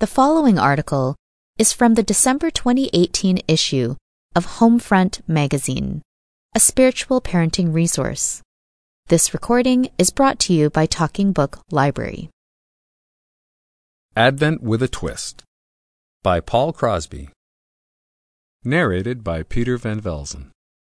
The following article is from the December 2018 issue of Homefront Magazine, a spiritual parenting resource. This recording is brought to you by Talking Book Library. Advent with a Twist by Paul Crosby. Narrated by Peter Van Velzen.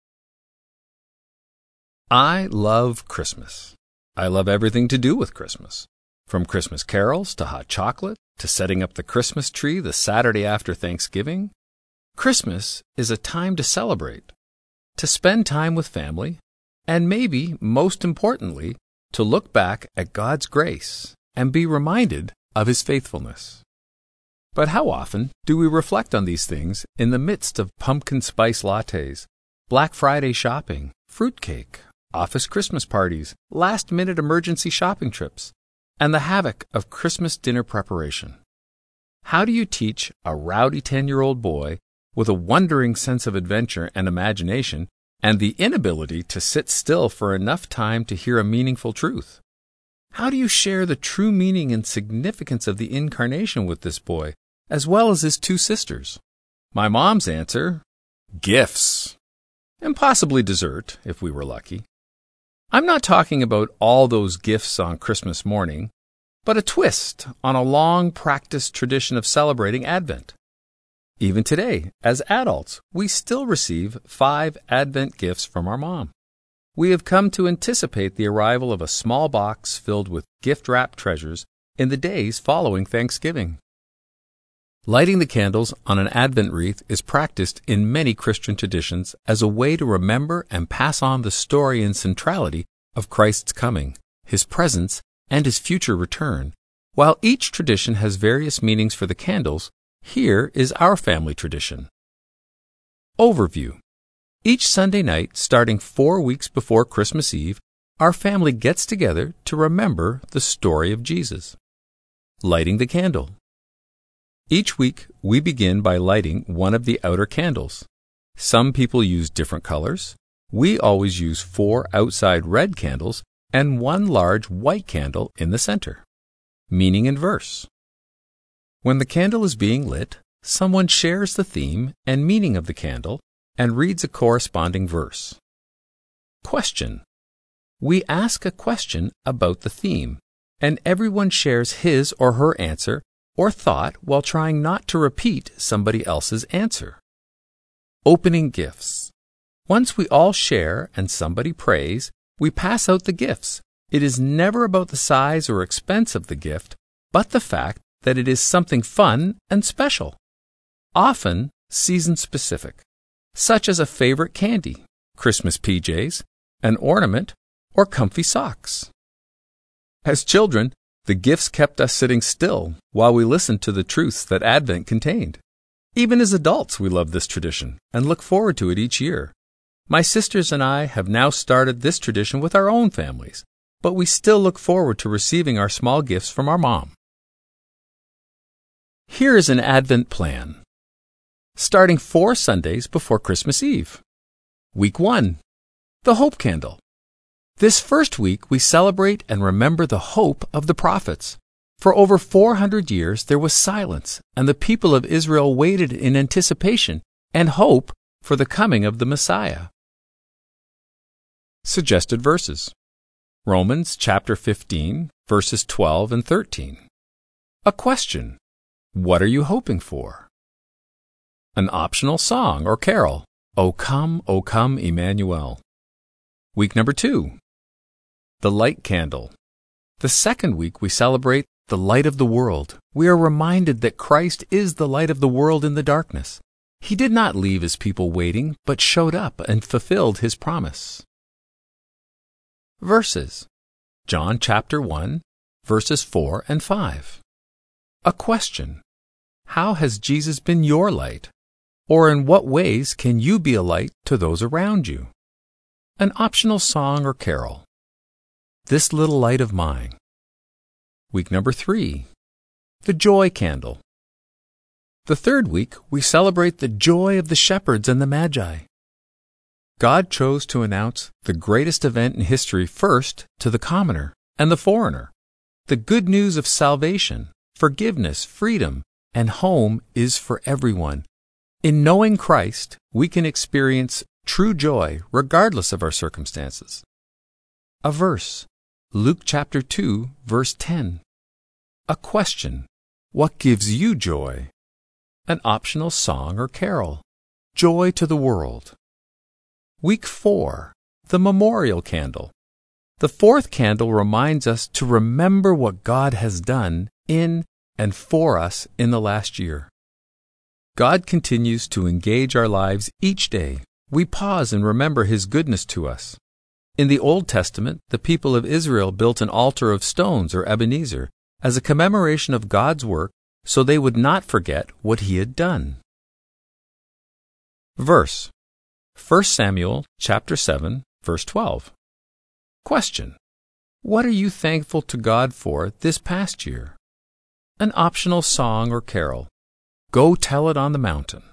I love Christmas. I love everything to do with Christmas. From Christmas carols to hot chocolate to setting up the Christmas tree the Saturday after Thanksgiving. Christmas is a time to celebrate, to spend time with family, and maybe, most importantly, to look back at God's grace and be reminded of His faithfulness. But how often do we reflect on these things in the midst of pumpkin spice lattes, Black Friday shopping, fruitcake, office Christmas parties, last-minute emergency shopping trips, and the havoc of Christmas dinner preparation? How do you teach a rowdy 10-year-old boy with a wondering sense of adventure and imagination and the inability to sit still for enough time to hear a meaningful truth? How do you share the true meaning and significance of the Incarnation with this boy, as well as his two sisters? My mom's answer: gifts. And possibly dessert, if we were lucky. I'm not talking about all those gifts on Christmas morning, but a twist on a long-practiced tradition of celebrating Advent. Even today, as adults, we still receive 5 Advent gifts from our mom. We have come to anticipate the arrival of a small box filled with gift-wrapped treasures in the days following Thanksgiving. Lighting the candles on an Advent wreath is practiced in many Christian traditions as a way to remember and pass on the story and centrality of Christ's coming, His presence, and His future return. While each tradition has various meanings for the candles, here is our family tradition. Overview. Each Sunday night, starting 4 weeks before Christmas Eve, our family gets together to remember the story of Jesus. Lighting the candle. Each week, we begin by lighting one of the outer candles. Some people use different colors. We always use 4 outside red candles and 1 large white candle in the center. Meaning and verse. When the candle is being lit, someone shares the theme and meaning of the candle and reads a corresponding verse. Question. We ask a question about the theme, and everyone shares his or her answer or thought while trying not to repeat somebody else's answer. Opening gifts. Once we all share and somebody prays, we pass out the gifts. It is never about the size or expense of the gift, but the fact that it is something fun and special. Often season-specific, such as a favorite candy, Christmas PJs, an ornament, or comfy socks. As children, the gifts kept us sitting still while we listened to the truths that Advent contained. Even as adults, we love this tradition and look forward to it each year. My sisters and I have now started this tradition with our own families, but we still look forward to receiving our small gifts from our mom. Here is an Advent plan. Starting 4 Sundays before Christmas Eve. Week 1. The Hope Candle. This first week, we celebrate and remember the hope of the prophets. For over 400 years, there was silence, and the people of Israel waited in anticipation and hope for the coming of the Messiah. Suggested verses. Romans chapter 15, verses 12 and 13. A question. What are you hoping for? An optional song or carol. O come, Emmanuel. Week number 2. The Light Candle. The second week we celebrate the light of the world. We are reminded that Christ is the light of the world in the darkness. He did not leave His people waiting, but showed up and fulfilled His promise. Verses. John chapter 1, verses 4 and 5. A question. How has Jesus been your light? Or in what ways can you be a light to those around you? An optional song or carol. This Little Light of Mine. Week number 3. The Joy Candle. The third week, we celebrate the joy of the shepherds and the Magi. God chose to announce the greatest event in history first to the commoner and the foreigner, the good news of salvation, forgiveness, freedom, and home is for everyone. In knowing Christ, we can experience true joy regardless of our circumstances. A verse, Luke chapter 2, verse 10. A question, what gives you joy? An optional song or carol, Joy to the World. Week 4, the Memorial Candle. The fourth candle reminds us to remember what God has done in and for us in the last year. God continues to engage our lives each day. We pause and remember His goodness to us. In the Old Testament, the people of Israel built an altar of stones or Ebenezer as a commemoration of God's work so they would not forget what He had done. Verse, 1 Samuel chapter 7, verse 12. Question, what are you thankful to God for this past year? An optional song or carol, Go Tell It on the Mountain.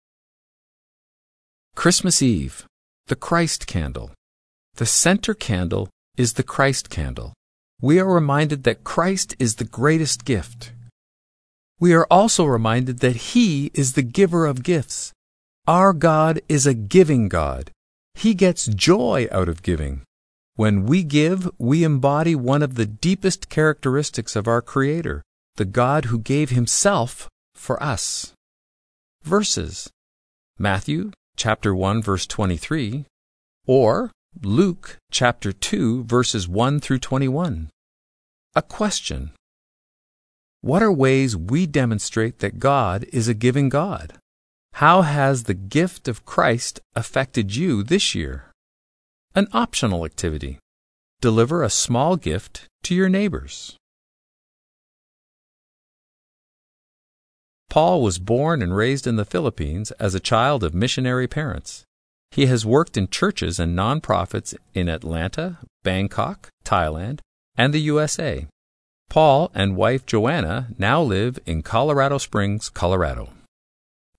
Christmas Eve, the Christ Candle. The center candle is the Christ candle. We are reminded that Christ is the greatest gift. We are also reminded that He is the giver of gifts. Our God is a giving God. He gets joy out of giving. When we give, we embody one of the deepest characteristics of our Creator, the God who gave Himself for us. Verses, Matthew chapter 1, verse 23, or Luke chapter 2, verses 1 through 21. A question. What are ways we demonstrate that God is a giving God? How has the gift of Christ affected you this year? An optional activity. Deliver a small gift to your neighbors. Paul was born and raised in the Philippines as a child of missionary parents. He has worked in churches and nonprofits in Atlanta, Bangkok, Thailand, and the USA. Paul and wife Joanna now live in Colorado Springs, Colorado.